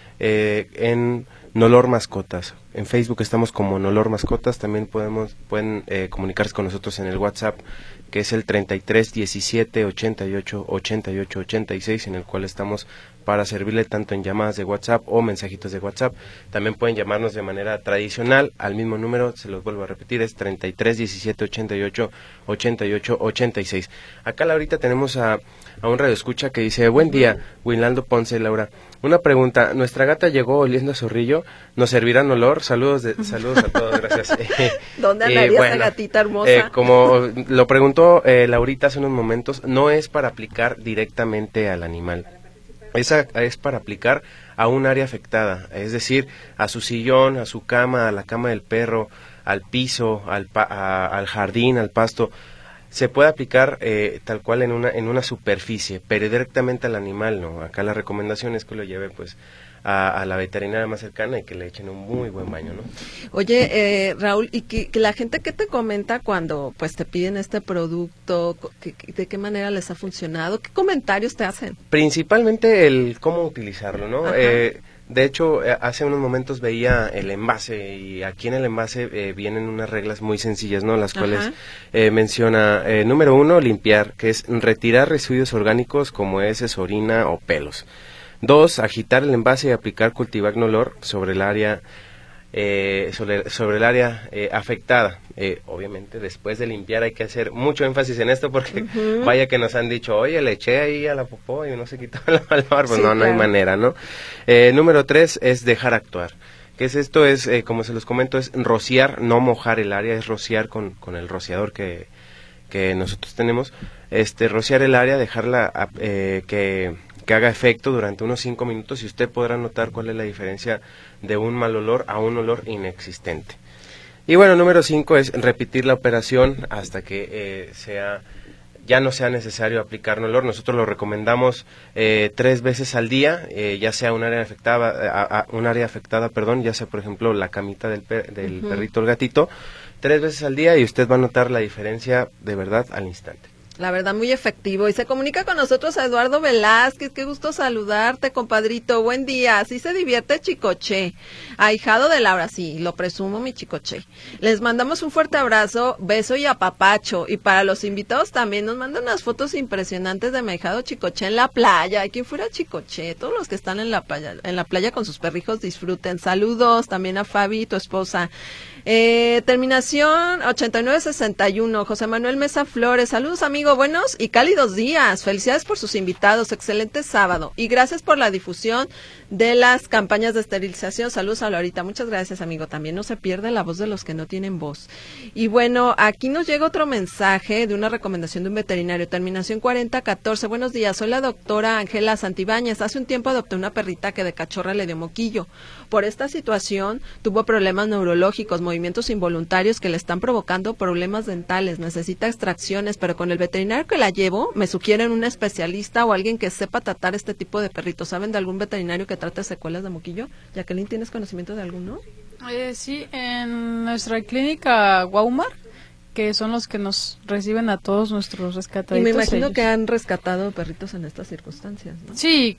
en Nolor Mascotas. En Facebook estamos como Nolor Mascotas. También pueden comunicarse con nosotros en el WhatsApp, que es el 33 17 88 88 86, en el cual estamos para servirle tanto en llamadas de WhatsApp o mensajitos de WhatsApp. También pueden llamarnos de manera tradicional al mismo número, se los vuelvo a repetir, es 33 17 88 88 86. Acá, Laurita, tenemos a un radioescucha que dice: buen día, Winaldo Ponce. Laura, una pregunta, nuestra gata llegó oliendo a zorrillo, ¿nos servirán olor? Saludos a todos, gracias. ¿Dónde andaría esa gatita hermosa? Como lo preguntó Laurita hace unos momentos, no es para aplicar directamente al animal. Esa es para aplicar a un área afectada, es decir, a su sillón, a su cama, a la cama del perro, al piso, al jardín, al pasto. Se puede aplicar tal cual en una superficie, pero directamente al animal no. Acá la recomendación es que lo lleve pues a la veterinaria más cercana y que le echen un muy buen baño, ¿no? Oye, Raúl, y que la gente que te comenta cuando pues te piden este producto, ¿de qué manera les ha funcionado? ¿Qué comentarios te hacen? Principalmente el cómo utilizarlo, ¿no? Ajá. De hecho, hace unos momentos veía el envase, y aquí en el envase vienen unas reglas muy sencillas, ¿no? Las cuales menciona, número 1, limpiar, que es retirar residuos orgánicos como heces, orina o pelos. 2, agitar el envase y aplicar Cultivac Nolor sobre el área sobre el área afectada. Obviamente, después de limpiar hay que hacer mucho énfasis en esto, porque vaya que nos han dicho, oye, le eché ahí a la popó y no se quitó la palabra. Pues sí, no hay manera, ¿no? Número 3 es dejar actuar. ¿Qué es esto? Es, como se los comento, es rociar, no mojar el área, es rociar con el rociador que nosotros tenemos, rociar el área, dejarla que haga efecto durante unos 5 minutos, y usted podrá notar cuál es la diferencia de un mal olor a un olor inexistente. Y bueno, número 5 es repetir la operación hasta que ya no sea necesario aplicar Nolor. Nosotros lo recomendamos 3 veces al día, ya sea un área afectada, ya sea por ejemplo la camita del perrito o el gatito, 3 veces al día, y usted va a notar la diferencia de verdad al instante. La verdad, muy efectivo. Y se comunica con nosotros a Eduardo Velázquez. Qué gusto saludarte, compadrito. Buen día. Así se divierte Chicoche. Ahijado de Laura. Sí, lo presumo, mi Chicoche. Les mandamos un fuerte abrazo, beso y apapacho. Y para los invitados también nos mandan unas fotos impresionantes de mi ahijado Chicoche en la playa. ¿Quién fuera Chicoche? Todos los que están en la playa con sus perrijos, disfruten. Saludos también a Fabi, tu esposa. Terminación 8961, José Manuel Mesa Flores. Saludos, amigo, buenos y cálidos días. Felicidades por sus invitados, excelente sábado, y gracias por la difusión de las campañas de esterilización. Saludos a Laurita, muchas gracias, amigo. También no se pierde la voz de los que no tienen voz. Y bueno, aquí nos llega otro mensaje de una recomendación de un veterinario. Terminación 4014. Buenos días, soy la doctora Ángela Santibáñez. Hace un tiempo adopté una perrita que de cachorra le dio moquillo. Por esta situación tuvo problemas neurológicos, movimientos involuntarios que le están provocando problemas dentales, necesita extracciones, pero con el veterinario que la llevo me sugieren un especialista o alguien que sepa tratar este tipo de perritos. ¿Saben de algún veterinario que trate secuelas de moquillo? Jacqueline, ¿tienes conocimiento de alguno? Sí, en nuestra clínica Guaumar, que son los que nos reciben a todos nuestros rescataditos. Y me imagino que han rescatado perritos en estas circunstancias, ¿no? Sí,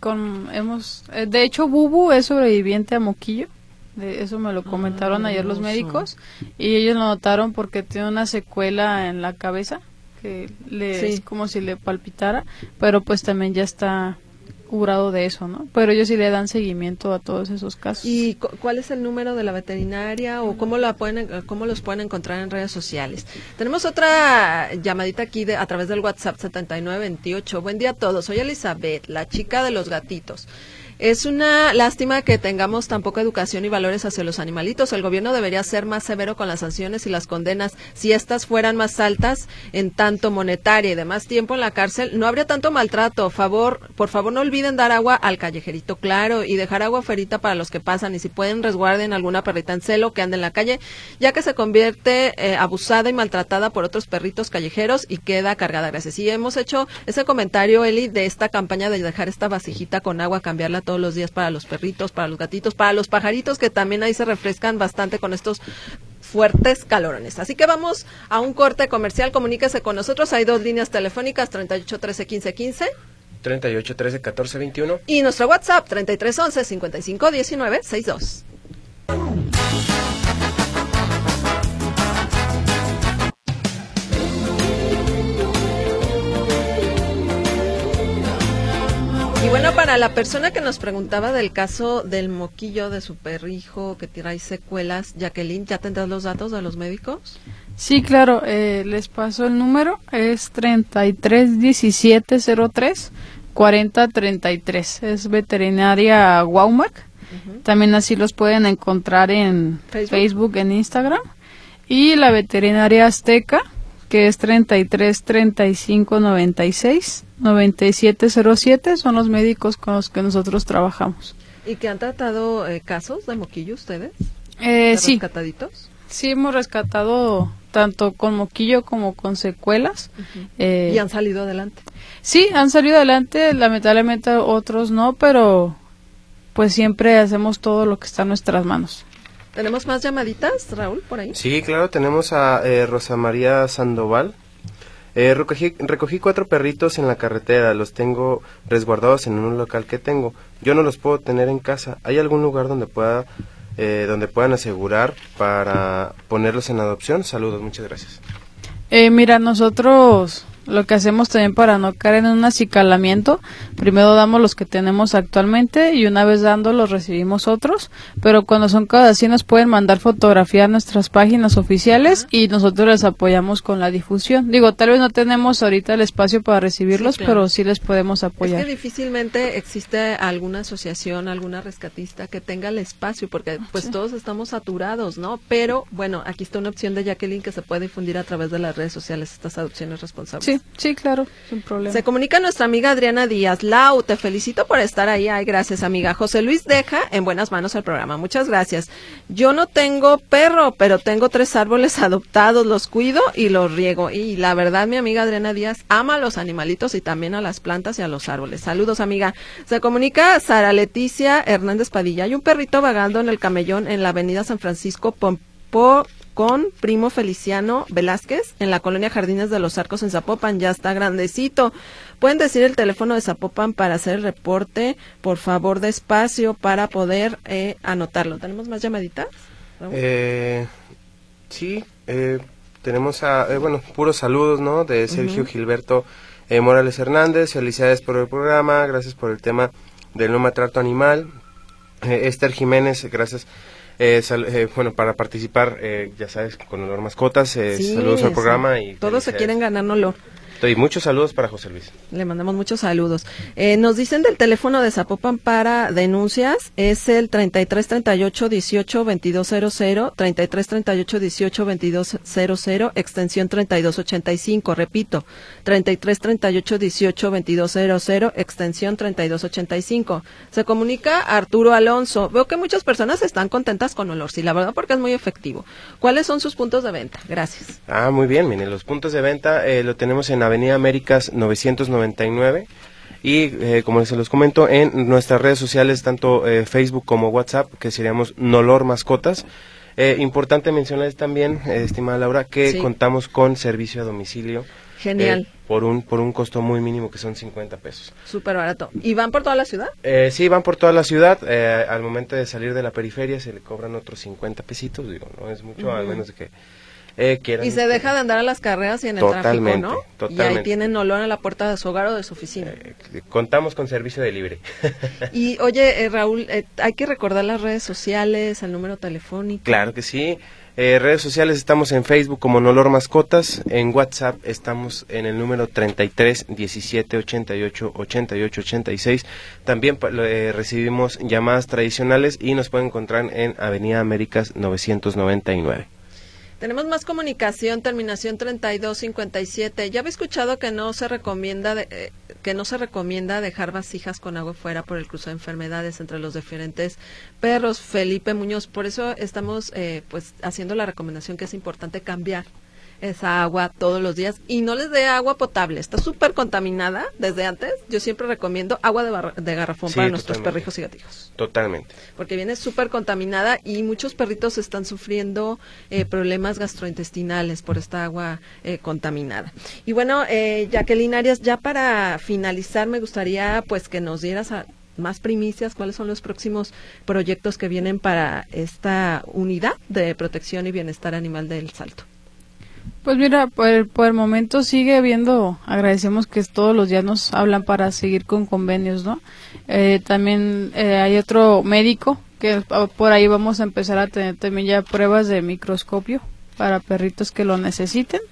de hecho Bubu es sobreviviente a moquillo. Eso me lo comentaron ayer los médicos, y ellos lo notaron porque tiene una secuela en la cabeza que es como si le palpitara, pero pues también ya está curado de eso, ¿no? Pero ellos sí le dan seguimiento a todos esos casos. ¿Y cuál es el número de la veterinaria o cómo los pueden encontrar en redes sociales? Tenemos otra llamadita aquí a través del WhatsApp 7928. Buen día a todos, soy Elizabeth, la chica de los gatitos. Es una lástima que tengamos tan poca educación y valores hacia los animalitos. El gobierno debería ser más severo con las sanciones y las condenas. Si estas fueran más altas en tanto monetaria y de más tiempo en la cárcel, no habría tanto maltrato. Por favor, no olviden dar agua al callejerito, claro, y dejar agua afuera para los que pasan. Y si pueden, resguarden alguna perrita en celo que ande en la calle, ya que se convierte abusada y maltratada por otros perritos callejeros y queda cargada. Gracias. Y hemos hecho ese comentario, Eli, de esta campaña de dejar esta vasijita con agua, cambiarla todos los días para los perritos, para los gatitos, para los pajaritos, que también ahí se refrescan bastante con estos fuertes calorones. Así que vamos a un corte comercial. Comuníquese con nosotros. Hay 2 líneas telefónicas, 38 13 15 15. 38 13 14 21. Y nuestro WhatsApp, 33 11 55 19 62. Y bueno, para la persona que nos preguntaba del caso del moquillo de su perrijo que trae secuelas, Jacqueline, ¿ya tendrás los datos de los médicos? Sí, claro, les paso el número, es 33 17 03 40 33, es veterinaria Waumac. También así los pueden encontrar en Facebook, en Instagram. Y la veterinaria Azteca, que es 33 35 96 97 07, son los médicos con los que nosotros trabajamos. ¿Y que han tratado casos de moquillo ustedes? Sí. ¿Rescataditos? Sí, hemos rescatado tanto con moquillo como con secuelas. ¿Y han salido adelante? Sí, han salido adelante, lamentablemente otros no, pero pues siempre hacemos todo lo que está en nuestras manos. ¿Tenemos más llamaditas, Raúl, por ahí? Sí, claro, tenemos a Rosa María Sandoval. Recogí 4 perritos en la carretera, los tengo resguardados en un local que tengo. Yo no los puedo tener en casa. ¿Hay algún lugar donde puedan asegurar para ponerlos en adopción? Saludos, muchas gracias. Mira, nosotros lo que hacemos también para no caer en un acicalamiento, primero damos los que tenemos actualmente y una vez dándolos recibimos otros, pero cuando son cosas así nos pueden mandar fotografía a nuestras páginas oficiales y nosotros les apoyamos con la difusión. Digo, tal vez no tenemos ahorita el espacio para recibirlos, sí, claro, pero sí les podemos apoyar. Es que difícilmente existe alguna asociación, alguna rescatista que tenga el espacio, porque pues sí, todos estamos saturados, ¿no? Pero bueno, aquí está una opción de Jacqueline que se puede difundir a través de las redes sociales, estas adopciones responsables. Sí, claro, sin problema. Se comunica nuestra amiga Adriana Díaz. Lau, te felicito por estar ahí. Ay, gracias, amiga. José Luis deja en buenas manos el programa. Muchas gracias. Yo no tengo perro, pero tengo 3 árboles adoptados. Los cuido y los riego. Y la verdad, mi amiga Adriana Díaz ama a los animalitos y también a las plantas y a los árboles. Saludos, amiga. Se comunica Sara Leticia Hernández Padilla. Hay un perrito vagando en el camellón en la avenida San Francisco con primo Feliciano Velázquez en la colonia Jardines de los Arcos en Zapopan. Ya está grandecito. Pueden decir el teléfono de Zapopan para hacer el reporte, por favor, despacio para poder anotarlo. ¿Tenemos más llamaditas? Sí, tenemos puros saludos, ¿no? De Sergio Gilberto Morales Hernández. Felicidades por el programa, gracias por el tema del no maltrato animal. Esther Jiménez, gracias. Para participar, ya sabes, con Olor Mascotas, sí, saludos al programa. Y todos se quieren ganar Olor. Y muchos saludos para José Luis. Le mandamos muchos saludos. Nos dicen del teléfono de Zapopan para denuncias, es el 33 38 18 22 00, 33 38 18 22 00, extensión 3285, repito, 33 38 18 22 00, extensión 3285. Se comunica Arturo Alonso. Veo que muchas personas están contentas con Olor, sí, la verdad, porque es muy efectivo. ¿Cuáles son sus puntos de venta? Gracias. Muy bien, miren, los puntos de venta lo tenemos en Avenida Américas 999 y como se los comento en nuestras redes sociales, tanto Facebook como WhatsApp, que seríamos Nolor Mascotas. Importante mencionarles también, estimada Laura, que sí, contamos con servicio a domicilio. Genial. Por un costo muy mínimo, que son 50 pesos. Súper barato. ¿Y van por toda la ciudad? Sí, van por toda la ciudad. Al momento de salir de la periferia se le cobran otros 50 pesitos, digo, no es mucho, al menos de que quieran. Y se deja de andar a las carreras y en el tráfico, ¿no? Totalmente. Y ahí tienen olor en la puerta de su hogar o de su oficina. Contamos con servicio de libre. Y oye, Raúl, hay que recordar las redes sociales, el número telefónico. Claro que sí. Redes sociales, estamos en Facebook como Nolor Mascotas, en WhatsApp estamos en el número 33 17 88 88 86. También recibimos llamadas tradicionales y nos pueden encontrar en Avenida Américas 999. Tenemos más comunicación, terminación 3257. Ya había escuchado que no se recomienda dejar vasijas con agua fuera por el cruce de enfermedades entre los diferentes perros. Felipe Muñoz, por eso estamos pues haciendo la recomendación que es importante cambiar esa agua todos los días y no les dé agua potable, está súper contaminada desde antes. Yo siempre recomiendo agua de garrafón para nuestros perrijos y gatijos. Totalmente. Porque viene súper contaminada y muchos perritos están sufriendo problemas gastrointestinales por esta agua contaminada. Y bueno, Jacqueline Arias, ya para finalizar me gustaría pues que nos dieras más primicias, cuáles son los próximos proyectos que vienen para esta unidad de protección y bienestar animal del Salto. Pues mira, por el momento sigue habiendo, agradecemos que todos los días nos hablan para seguir con convenios, ¿no? También hay otro médico que por ahí vamos a empezar a tener también ya pruebas de microscopio para perritos que lo necesiten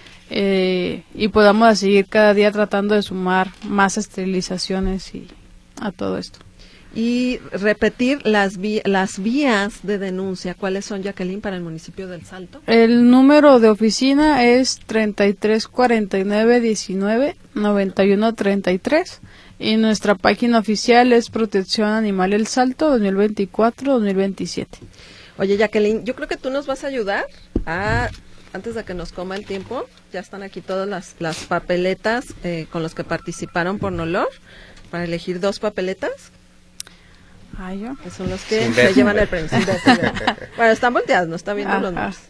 y podamos seguir cada día tratando de sumar más esterilizaciones y a todo esto. Y repetir las vías de denuncia. ¿Cuáles son, Jacqueline, para el municipio del Salto? El número de oficina es 33 49 19 91 33 y nuestra página oficial es Protección Animal El Salto 2024-2027. Oye, Jacqueline, yo creo que tú nos vas a ayudar antes de que nos coma el tiempo. Ya están aquí todas las papeletas con los que participaron por Nolor para elegir 2 papeletas. Que son los que se llevan el premio. Bueno, están volteadas, no está viendo los números.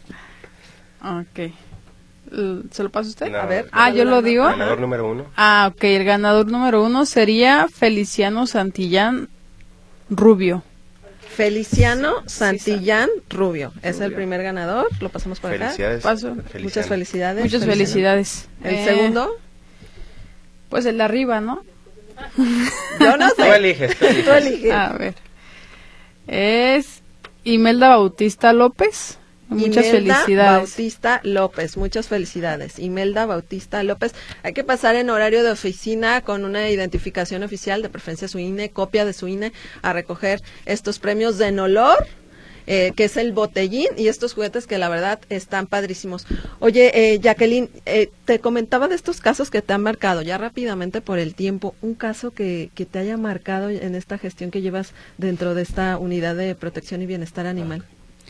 Ok. ¿Se lo pasa usted? No, a ver. Yo lo digo. Ganador número 1. Ok. El ganador número 1 sería Feliciano Santillán Rubio. Feliciano Santillán Rubio. Es el primer ganador. Lo pasamos por acá. Paso. Muchas felicidades. Muchas felicidades. ¿El segundo? Pues el de arriba, ¿no? Yo no sé. Tú eliges. A ver. Es Imelda Bautista López. Muchas felicidades. Bautista López, muchas felicidades. Imelda Bautista López. Hay que pasar en horario de oficina con una identificación oficial, de preferencia su INE, copia de su INE, a recoger estos premios de Nolor, que es el botellín y estos juguetes que la verdad están padrísimos. Oye, Jacqueline, te comentaba de estos casos que te han marcado, ya rápidamente por el tiempo, un caso que te haya marcado en esta gestión que llevas dentro de esta unidad de protección y bienestar animal.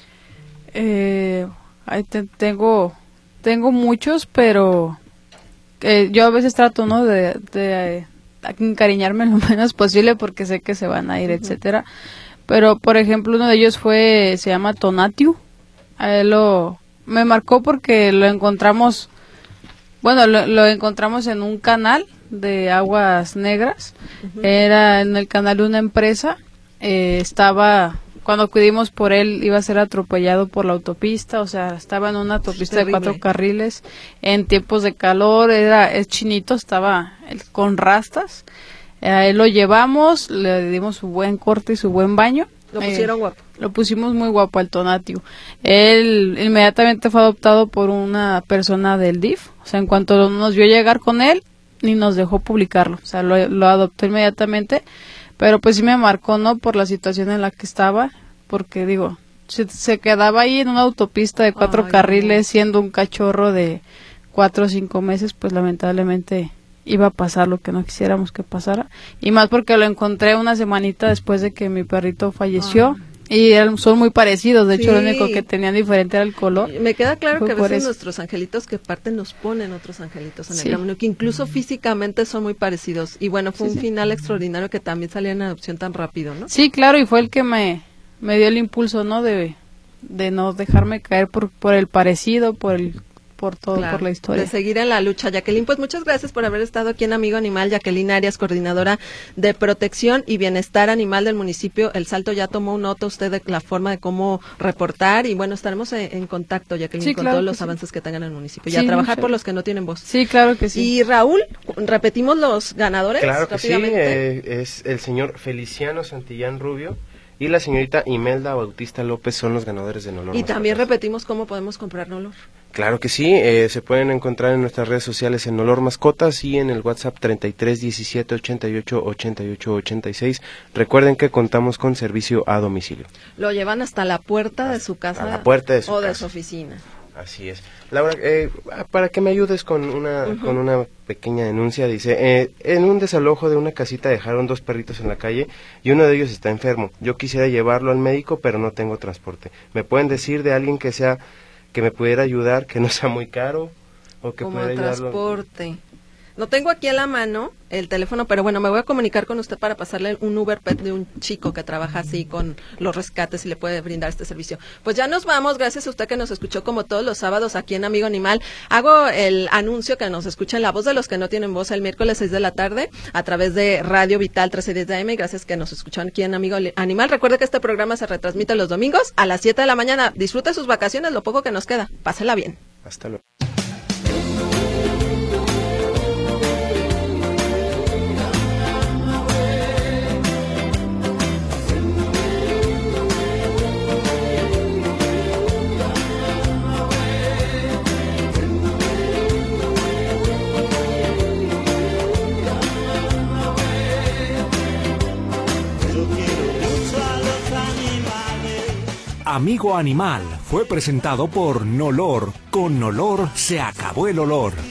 Tengo muchos, pero yo a veces trato, ¿no?, de encariñarme lo menos posible porque sé que se van a ir, etcétera. Pero, por ejemplo, uno de ellos se llama Tonatiu. A él me marcó porque lo encontramos en un canal de aguas negras. Era en el canal de una empresa. Cuando acudimos por él, iba a ser atropellado por la autopista, o sea, estaba en una autopista de 4 carriles, en tiempos de calor, es chinito, estaba con rastas. A él lo llevamos, le dimos su buen corte y su buen baño. Lo pusieron guapo. Lo pusimos muy guapo al Tonatiu. Él inmediatamente fue adoptado por una persona del DIF. O sea, en cuanto nos vio llegar con él, ni nos dejó publicarlo. O sea, lo adoptó inmediatamente. Pero pues sí me marcó, ¿no?, por la situación en la que estaba. Porque digo, se quedaba ahí en una autopista de 4 carriles, siendo un cachorro de 4 o 5 meses, pues lamentablemente iba a pasar lo que no quisiéramos que pasara, y más porque lo encontré una semanita después de que mi perrito falleció, y son muy parecidos, de hecho lo único que tenían diferente era el color. Me queda claro que a veces nuestros angelitos que parten nos ponen otros angelitos en el camino, que incluso físicamente son muy parecidos, y bueno, fue un final extraordinario que también salía en adopción tan rápido, ¿no? Sí, claro, y fue el que me dio el impulso, ¿no?, de no dejarme caer por el parecido, por por todo, Claro, por la historia. de seguir en la lucha. Jacqueline, pues muchas gracias por haber estado aquí en Amigo Animal. Jacqueline Arias, coordinadora de protección y bienestar animal del municipio El Salto. Ya tomó nota usted de la forma de cómo reportar y bueno, estaremos en contacto, Jacqueline, Sí, con claro todos que los sí. avances que tengan en el municipio y Sí, a trabajar muchas por los que no tienen voz. Sí, claro que sí. Y Raúl, repetimos los ganadores Claro que sí, rápidamente. es el señor Feliciano Santillán Rubio y la señorita Imelda Bautista López son los ganadores de Nolor Y Mascotas. también repetimos cómo podemos comprar Nolor. Claro que sí, se pueden encontrar en nuestras redes sociales en Nolor Mascotas y en el WhatsApp 33 17 88 88 86. Recuerden que contamos con servicio a domicilio. Lo llevan hasta la puerta de su casa A la puerta de su o de casa. su oficina. Así es. Laura, para que me ayudes con una pequeña denuncia, dice, en un desalojo de una casita dejaron 2 perritos en la calle y uno de ellos está enfermo. Yo quisiera llevarlo al médico, pero no tengo transporte. ¿Me pueden decir de alguien que me pudiera ayudar, que no sea muy caro o que Como pudiera ayudarlo? transporte. No tengo aquí a la mano el teléfono, pero bueno, me voy a comunicar con usted para pasarle un Uber Pet de un chico que trabaja así con los rescates y le puede brindar este servicio. Pues ya nos vamos, gracias a usted que nos escuchó como todos los sábados aquí en Amigo Animal. Hago el anuncio que nos escuchen La Voz de los que no tienen voz el miércoles 6 de la tarde a través de Radio Vital 1310 de AM y gracias que nos escuchan aquí en Amigo Animal. Recuerde que este programa se retransmite los domingos a las 7 de la mañana. Disfrute sus vacaciones, lo poco que nos queda. Pásela bien. Hasta luego. Amigo Animal fue presentado por Nolor. Con Nolor se acabó el olor.